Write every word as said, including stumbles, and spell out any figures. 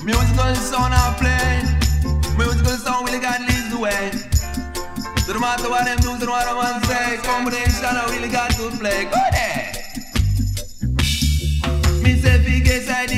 Musical sound I play. Musical sound really God leads the way. So no matter what them do, so no matter what them say, combination I really got to play. Go there. Me say big side